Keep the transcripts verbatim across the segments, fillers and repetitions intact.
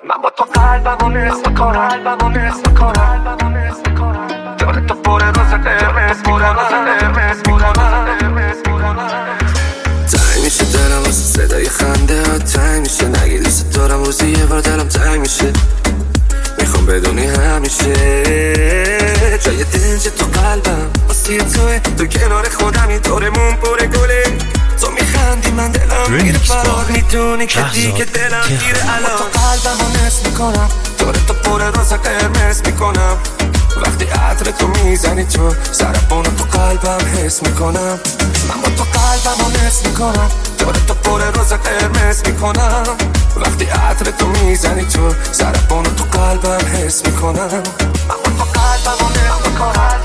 من با تو قلبمو نصف میکنم قلبمو نصف میکنم داره تو پر روز قرمز پر روز قرمز میکنم تنگ میشه دلم واسه صدای خنده ها تنگ میشه نگی دوست دارم روزی یه بار دلم تنگ میشه میخوام بدونی همیشه جای دنج تو قلبم واسه توه تو کنار خودم این دورمون پر گله تو میخندی من دلم میره فرار میدونی که دیگه دلم گیره الان تو قلبمو نصف میکنم داره تو پر روز قرمز میکنم وقتی عطر تو میزنی تو سرپانو تو قلبم حس میکنم من با تو قلبمو نصف میکنم داره تو پر روز قرمز میکنم وقتی عطر تو میزنی تو سرپانو تو قلبم حس میکنم من با تو قلبمو نصف میکنم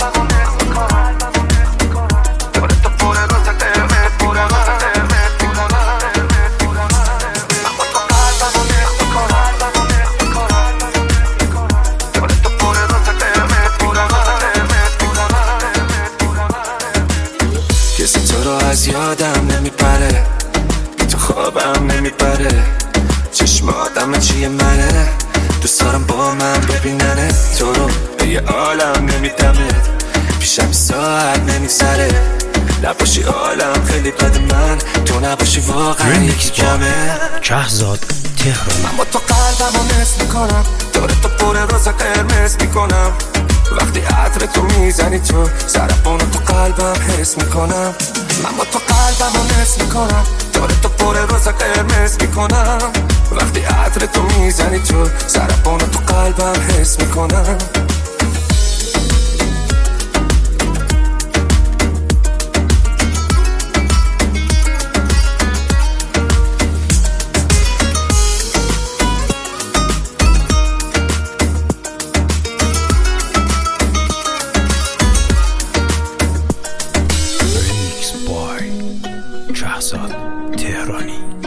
داره تو پر روز قرمز پر روز قرمز میکنم من با تو قلبمو نصف میکنم داره تو پر روز قرمز پر روز قرمز میکنم کسی تو رو از یادم نمیپره تو خوابم نمیپره چشماتم چیه منه دوست دارم با من ببیننه تو رو به یه عالم نمیدمت پیشم ساعت نمیگذره نباشی عالم خیلی بد من تو نباشی واقعا یکی کمه شهرزاد تهران من با تو قلبمو نصف میکنم داره تو پر روز قرمز میکنم وقتی عطر تو میزنی تو سرپانو تو قلبم حس میکنم من با تو قلبمو نصف میکنم داره تو پر روز قرمز میکنم وقتی عطر تو میزنی تو سرپانو تو قلبم حس میکنم شهرزاد تهرانی.